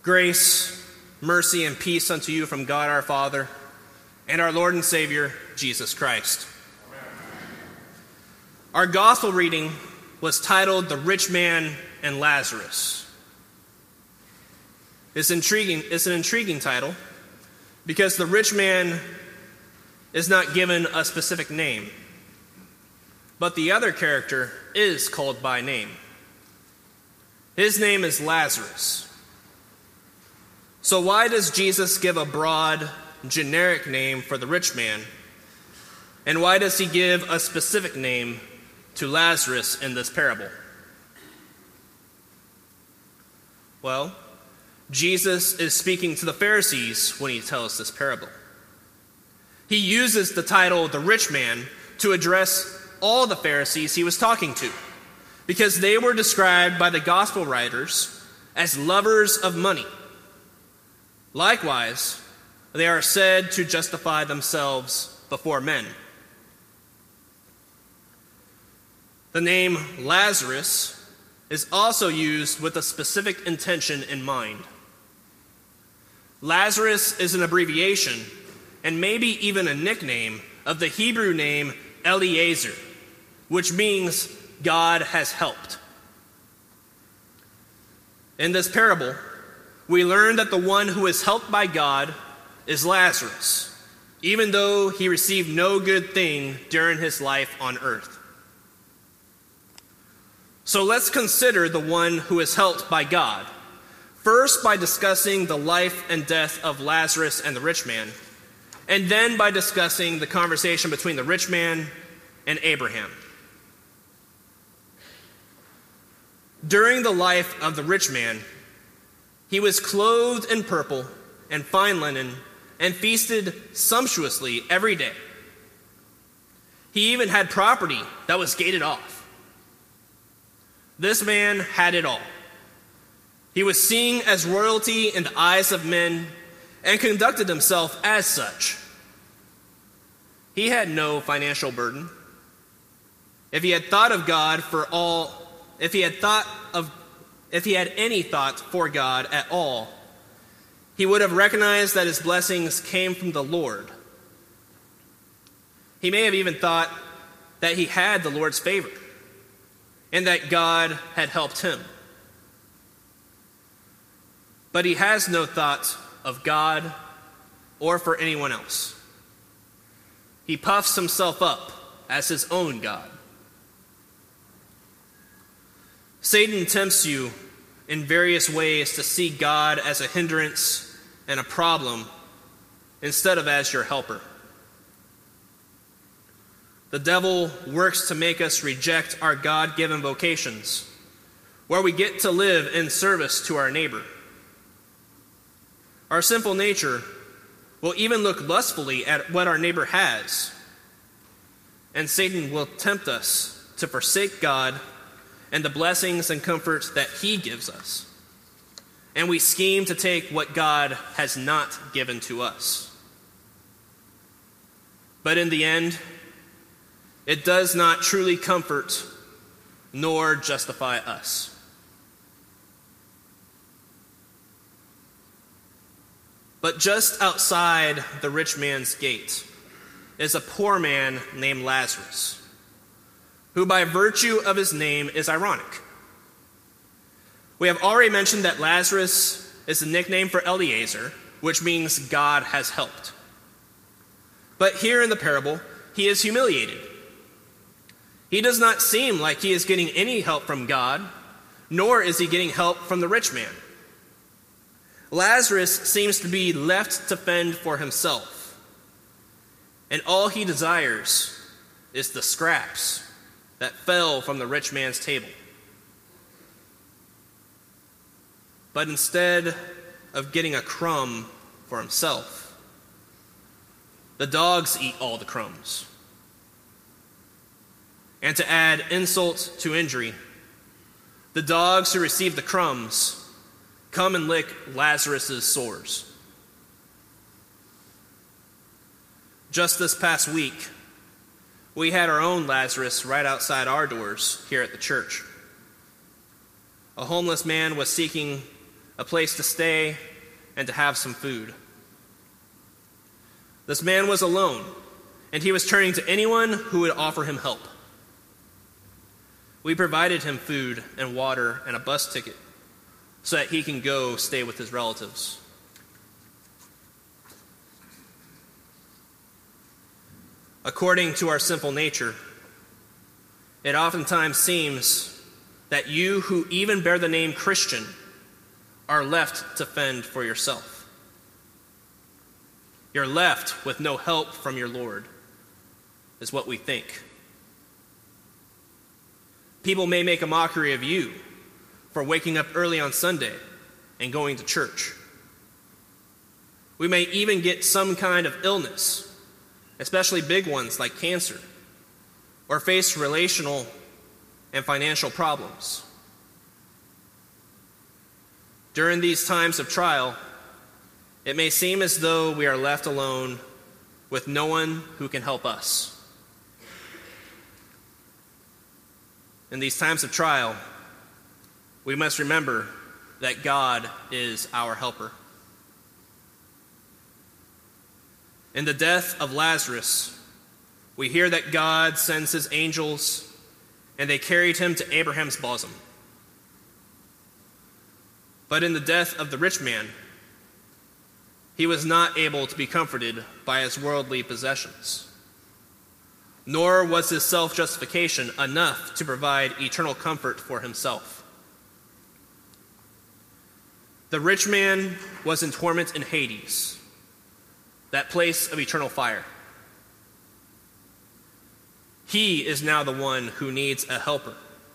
Grace, mercy, and peace unto you from God our Father and our Lord and Savior, Jesus Christ. Amen. Our gospel reading was titled The Rich Man and Lazarus. It's an intriguing title because the rich man is not given a specific name, but the other character is called by name. His name is Lazarus. So why does Jesus give a broad, generic name for the rich man? And why does he give a specific name to Lazarus in this parable? Well, Jesus is speaking to the Pharisees when he tells this parable. He uses the title the rich man to address all the Pharisees he was talking to, because they were described by the gospel writers as lovers of money. Likewise, they are said to justify themselves before men. The name Lazarus is also used with a specific intention in mind. Lazarus is an abbreviation, and maybe even a nickname, of the Hebrew name Eliezer, which means God has helped. In this parable, we learn that the one who is helped by God is Lazarus, even though he received no good thing during his life on earth. So let's consider the one who is helped by God, first by discussing the life and death of Lazarus and the rich man, and then by discussing the conversation between the rich man and Abraham. During the life of the rich man, he was clothed in purple and fine linen and feasted sumptuously every day. He even had property that was gated off. This man had it all. He was seen as royalty in the eyes of men and conducted himself as such. He had no financial burden. If he had thought of God for all, if he had any thought for God at all, he would have recognized that his blessings came from the Lord. He may have even thought that he had the Lord's favor and that God had helped him. But he has no thought of God or for anyone else. He puffs himself up as his own God. Satan tempts you in various ways to see God as a hindrance and a problem instead of as your helper. The devil works to make us reject our God-given vocations, where we get to live in service to our neighbor. Our sinful nature will even look lustfully at what our neighbor has, and Satan will tempt us to forsake God and the blessings and comforts that he gives us. And we scheme to take what God has not given to us. But in the end, it does not truly comfort nor justify us. But just outside the rich man's gate is a poor man named Lazarus, who by virtue of his name is ironic. We have already mentioned that Lazarus is a nickname for Eliezer, which means God has helped. But here in the parable, he is humiliated. He does not seem like he is getting any help from God, nor is he getting help from the rich man. Lazarus seems to be left to fend for himself, and all he desires is the scraps that fell from the rich man's table. But instead of getting a crumb for himself, the dogs eat all the crumbs. And to add insult to injury, the dogs who receive the crumbs come and lick Lazarus' sores. Just this past week, we had our own Lazarus right outside our doors here at the church. A homeless man was seeking a place to stay, and to have some food. This man was alone, and he was turning to anyone who would offer him help. We provided him food and water and a bus ticket so that he can go stay with his relatives. According to our sinful nature, it oftentimes seems that you who even bear the name Christian are left to fend for yourself. You're left with no help from your Lord, is what we think. People may make a mockery of you for waking up early on Sunday and going to church. We may even get some kind of illness, especially big ones like cancer, or face relational and financial problems. During these times of trial, it may seem as though we are left alone with no one who can help us. In these times of trial, we must remember that God is our helper. In the death of Lazarus, we hear that God sends his angels, and they carried him to Abraham's bosom. But in the death of the rich man, he was not able to be comforted by his worldly possessions, nor was his self-justification enough to provide eternal comfort for himself. The rich man was in torment in Hades, that place of eternal fire. He is now the one who needs a helper.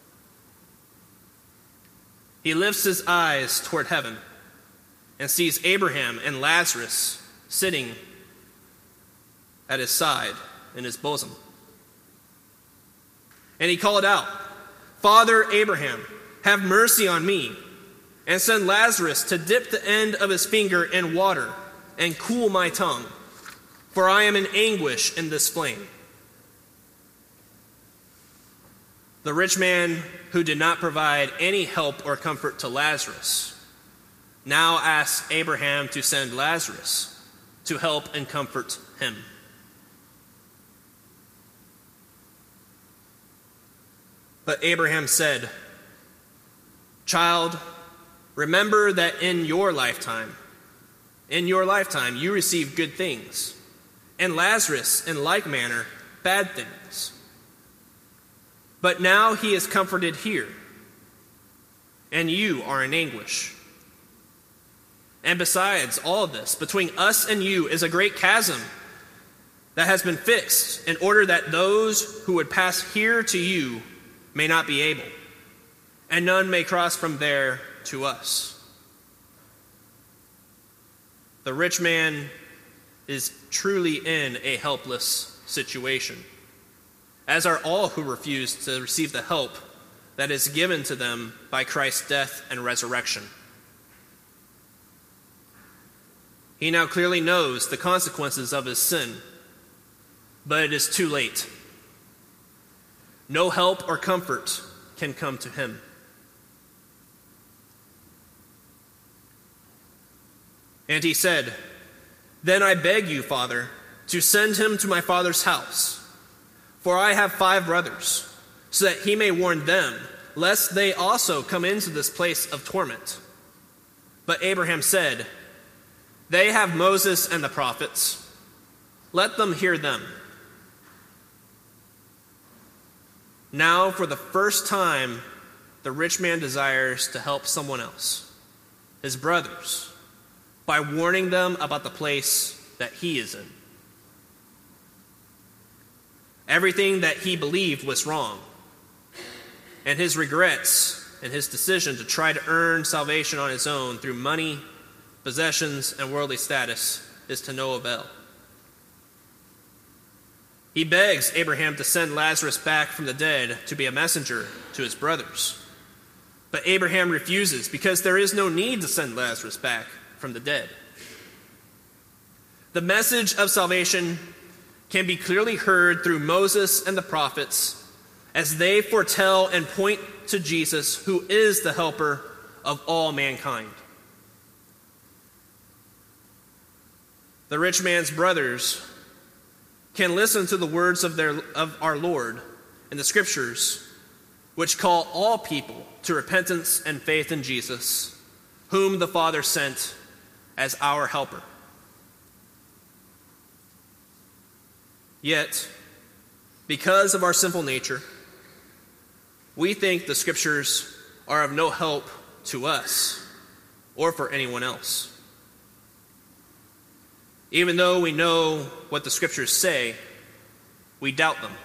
He lifts his eyes toward heaven and sees Abraham and Lazarus sitting at his side in his bosom. And he called out, "Father Abraham, have mercy on me, and send Lazarus to dip the end of his finger in water and cool my tongue, for I am in anguish in this flame." The rich man, who did not provide any help or comfort to Lazarus, now asks Abraham to send Lazarus to help and comfort him. But Abraham said, "Child, remember that in your lifetime you received good things, and Lazarus in like manner bad things. But now he is comforted here, and you are in anguish. And besides all of this, between us and you is a great chasm that has been fixed in order that those who would pass here to you may not be able, and none may cross from there to us." The rich man is truly in a helpless situation, as are all who refuse to receive the help that is given to them by Christ's death and resurrection. He now clearly knows the consequences of his sin, but it is too late. No help or comfort can come to him. And he said, "Then I beg you, Father, to send him to my father's house, for I have 5 brothers, so that he may warn them, lest they also come into this place of torment." But Abraham said, "They have Moses and the prophets. Let them hear them." Now, for the first time, the rich man desires to help someone else, his brothers, by warning them about the place that he is in. Everything that he believed was wrong, and his regrets and his decision to try to earn salvation on his own through money, possessions, and worldly status is to no avail. He begs Abraham to send Lazarus back from the dead to be a messenger to his brothers. But Abraham refuses because there is no need to send Lazarus back from the dead. The message of salvation can be clearly heard through Moses and the prophets as they foretell and point to Jesus, who is the helper of all mankind. The rich man's brothers can listen to the words of our Lord in the Scriptures, which call all people to repentance and faith in Jesus, whom the Father sent as our helper. Yet, because of our sinful nature, we think the Scriptures are of no help to us or for anyone else. Even though we know what the Scriptures say, we doubt them.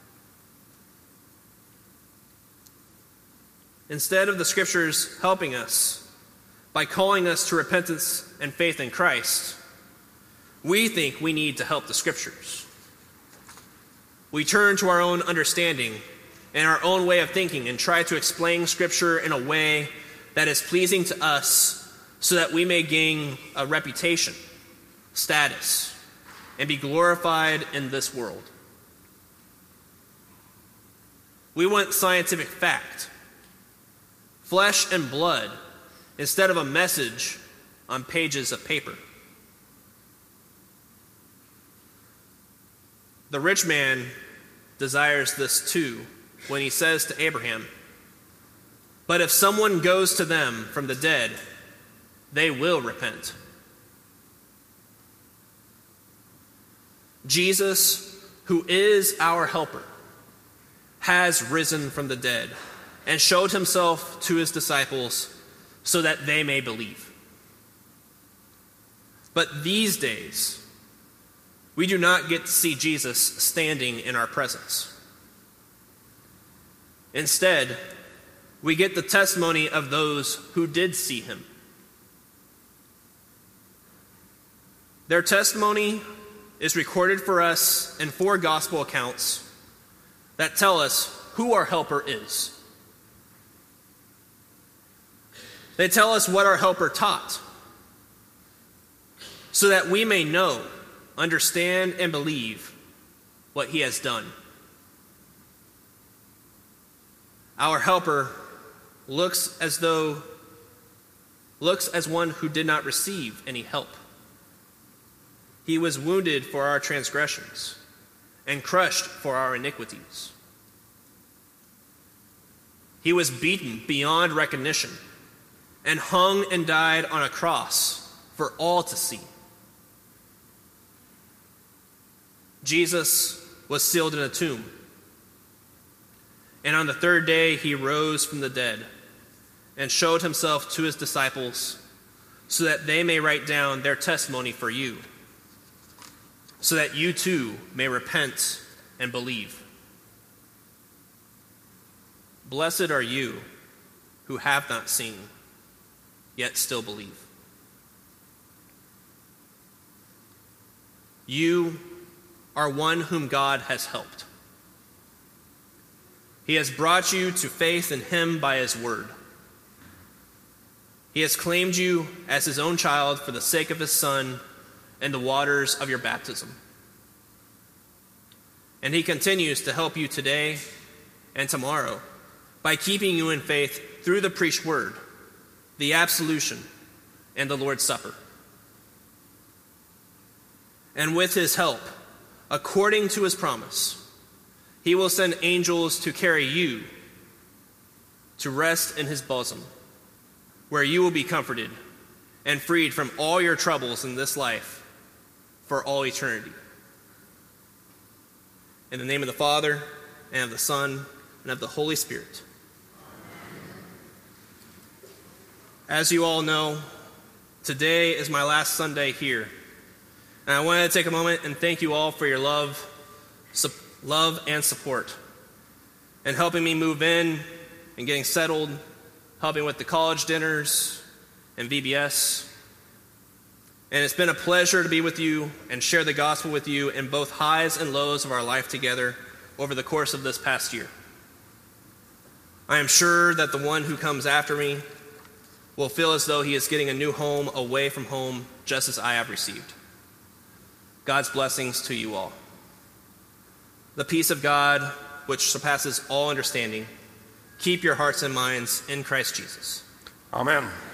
Instead of the Scriptures helping us by calling us to repentance and faith in Christ, we think we need to help the Scriptures. We turn to our own understanding and our own way of thinking and try to explain Scripture in a way that is pleasing to us so that we may gain a reputation, status, and be glorified in this world. We want scientific fact, flesh and blood, instead of a message on pages of paper. The rich man desires this too when he says to Abraham, "But if someone goes to them from the dead, they will repent." Jesus, who is our helper, has risen from the dead and showed himself to his disciples so that they may believe. But these days, we do not get to see Jesus standing in our presence. Instead, we get the testimony of those who did see him. Their testimony is recorded for us in 4 gospel accounts that tell us who our helper is. They tell us what our helper taught, so that we may know, understand, and believe what he has done. Our helper looks as one who did not receive any help. He was wounded for our transgressions and crushed for our iniquities. He was beaten beyond recognition and hung and died on a cross for all to see. Jesus was sealed in a tomb, and on the 3rd day he rose from the dead and showed himself to his disciples so that they may write down their testimony for you, so that you too may repent and believe. Blessed are you who have not seen, yet still believe. You are one whom God has helped. He has brought you to faith in him by his word. He has claimed you as his own child for the sake of his Son and the waters of your baptism. And he continues to help you today and tomorrow by keeping you in faith through the preached word, the absolution, and the Lord's Supper. And with his help, according to his promise, he will send angels to carry you to rest in his bosom, where you will be comforted and freed from all your troubles in this life for all eternity. In the name of the Father, and of the Son, and of the Holy Spirit. As you all know, today is my last Sunday here. And I wanted to take a moment and thank you all for your love and support, and helping me move in and getting settled, helping with the college dinners and VBS. And it's been a pleasure to be with you and share the gospel with you in both highs and lows of our life together over the course of this past year. I am sure that the one who comes after me will feel as though he is getting a new home away from home, just as I have received. God's blessings to you all. The peace of God, which surpasses all understanding, keep your hearts and minds in Christ Jesus. Amen.